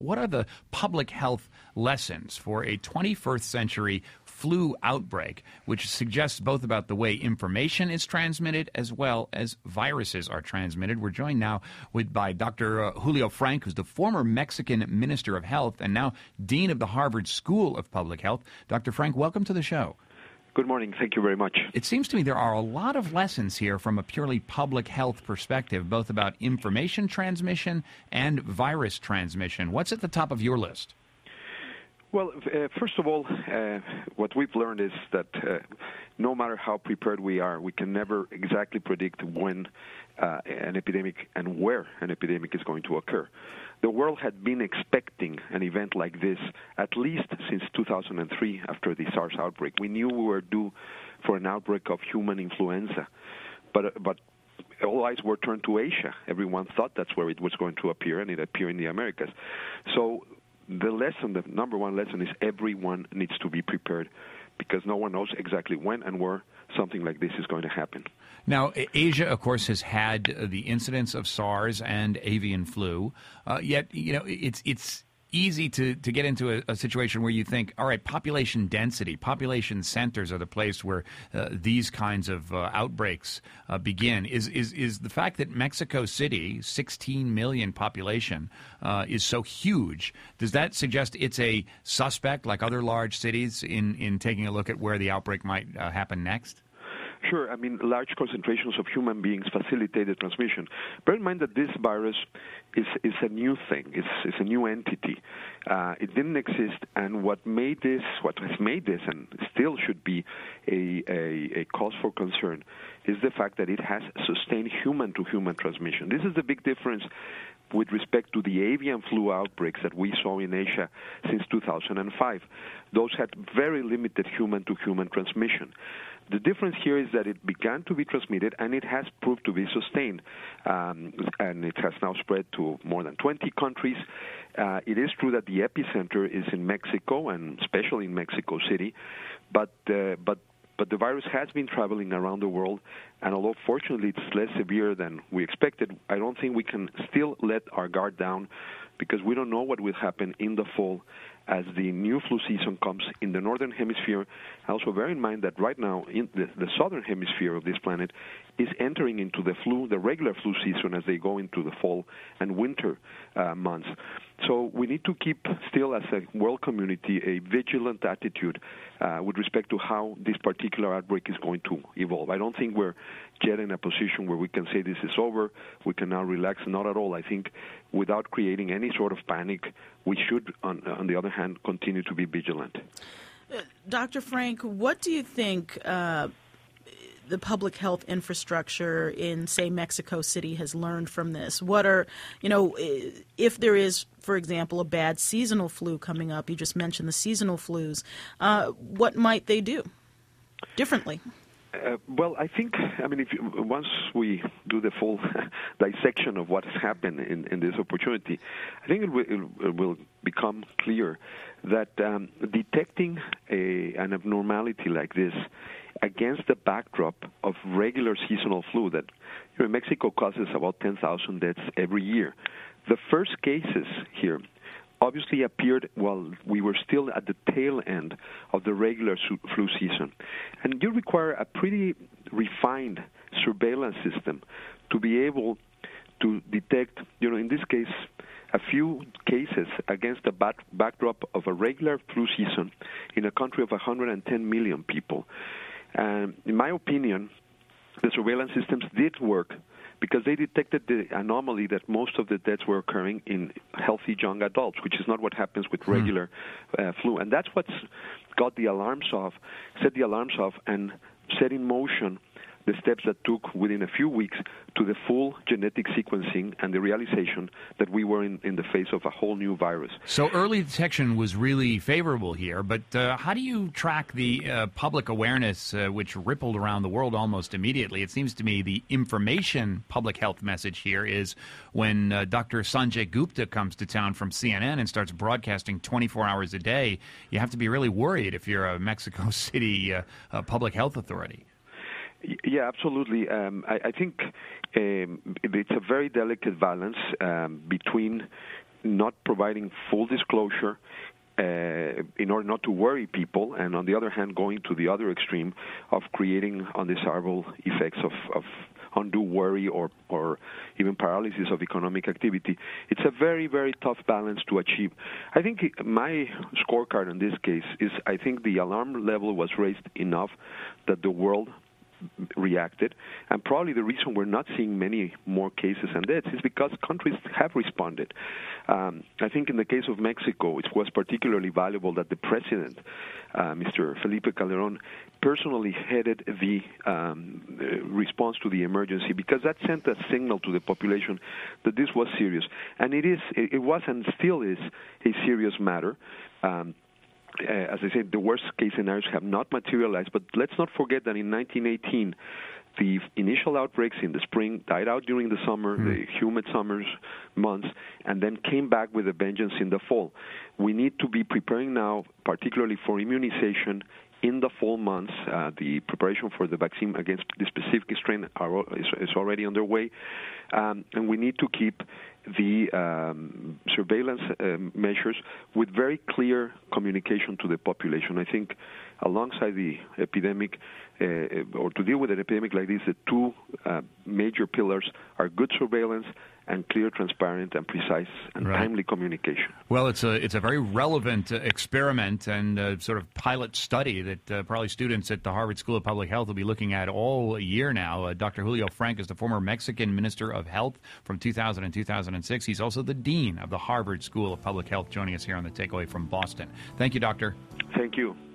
What are the public health lessons for a 21st century flu outbreak, which suggests both about the way information is transmitted as well as viruses are transmitted? We're joined now by Dr. Julio Frank, who's the former Mexican Minister of Health and now Dean of the Harvard School of Public Health. Dr. Frank, welcome to the show. Good morning. Thank you very much. It seems to me there are a lot of lessons here from a purely public health perspective, both about information transmission and virus transmission. What's at the top of your list? Well, first of all, what we've learned is that no matter how prepared we are, we can never exactly predict when an epidemic and where an epidemic is going to occur. The world had been expecting an event like this at least since 2003 after the SARS outbreak. We knew we were due for an outbreak of human influenza, but all eyes were turned to Asia. Everyone thought that's where it was going to appear, and it appeared in the Americas. So the number one lesson is everyone needs to be prepared because no one knows exactly when and where something like this is going to happen. Now, Asia, of course, has had the incidence of SARS and avian flu, yet, it's easy to get into a situation where you think, all right, population density, population centers are the place where these kinds of outbreaks begin. Is the fact that Mexico City, 16 million population, is so huge, does that suggest it's a suspect like other large cities in taking a look at where the outbreak might happen next? Sure. I mean, large concentrations of human beings facilitate the transmission. Bear in mind that this virus is a new thing. It's a new entity. It didn't exist, and what has made this, and still should be a cause for concern, is the fact that it has sustained human-to-human transmission. This is the big difference with respect to the avian flu outbreaks that we saw in Asia since 2005. Those had very limited human-to-human transmission. The difference here is that it began to be transmitted, and it has proved to be sustained, and it has now spread to more than 20 countries. It is true that the epicenter is in Mexico, and especially in Mexico City, but the virus has been traveling around the world, and although fortunately it's less severe than we expected, I don't think we can still let our guard down because we don't know what will happen in the fall as the new flu season comes in the northern hemisphere. Also bear in mind that right now in the southern hemisphere of this planet is entering into the regular flu season as they go into the fall and winter months. So we need to keep still as a world community a vigilant attitude with respect to how this particular outbreak is going to evolve. I don't think we're yet in a position where we can say this is over, we can now relax. Not at all. I think without creating any sort of panic, we should, on the other hand, continue to be vigilant. Dr. Frank, what do you think the public health infrastructure in, say, Mexico City has learned from this? What are, if there is, for example, a bad seasonal flu coming up, you just mentioned the seasonal flus, what might they do differently? Well, I think, once we do the full dissection of what has happened in this opportunity, I think it will become clear that detecting an abnormality like this against the backdrop of regular seasonal flu that in Mexico causes about 10,000 deaths every year. The first cases here obviously appeared while we were still at the tail end of the regular flu season. And you require a pretty refined surveillance system to be able to detect, in this case, a few cases against the backdrop of a regular flu season in a country of 110 million people. And in my opinion, the surveillance systems did work because they detected the anomaly that most of the deaths were occurring in healthy young adults, which is not what happens with regular flu. And that's what's set the alarms off, and set in motion the steps that took within a few weeks to the full genetic sequencing and the realization that we were in the face of a whole new virus. So early detection was really favorable here, but how do you track the public awareness which rippled around the world almost immediately? It seems to me the information public health message here is when Dr. Sanjay Gupta comes to town from CNN and starts broadcasting 24 hours a day, you have to be really worried if you're a Mexico City public health authority. Yeah, absolutely. I think it's a very delicate balance between not providing full disclosure in order not to worry people, and on the other hand, going to the other extreme of creating undesirable effects of undue worry or even paralysis of economic activity. It's a very, very tough balance to achieve. I think my scorecard in this case is I think the alarm level was raised enough that the world reacted, and probably the reason we're not seeing many more cases and deaths is because countries have responded. I think in the case of Mexico, it was particularly valuable that the president, Mr. Felipe Calderón, personally headed the response to the emergency, because that sent a signal to the population that this was serious, and it was and still is a serious matter. As I said, the worst-case scenarios have not materialized, but let's not forget that in 1918, the initial outbreaks in the spring died out during the summer, the humid summer months, and then came back with a vengeance in the fall. We need to be preparing now, particularly for immunization in the fall months. The preparation for the vaccine against the specific strain is already underway, and we need to keep the surveillance measures with very clear communication to the population. I think alongside the epidemic, or to deal with an epidemic like this, the two major pillars are good surveillance and clear, transparent, and precise and timely communication. Well, it's a very relevant experiment and sort of pilot study that probably students at the Harvard School of Public Health will be looking at all year now. Dr. Julio Frank is the former Mexican Minister of Health from 2000 and 2006. He's also the Dean of the Harvard School of Public Health, joining us here on The Takeaway from Boston. Thank you, Doctor. Thank you.